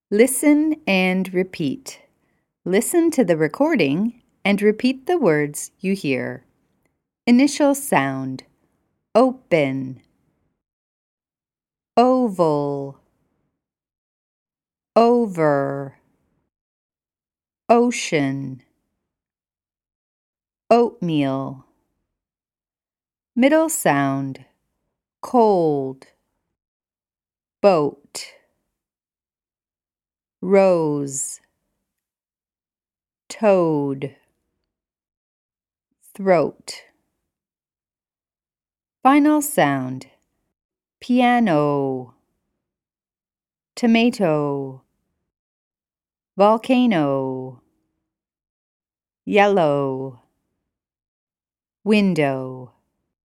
Listen and repeat. Listen to the recording and repeat the words you hear. Initial sound: open, oval, over, ocean, oatmeal. Middle sound: cold, boat, rose, toad, throat. Final sound: piano, tomato, volcano, yellow, window.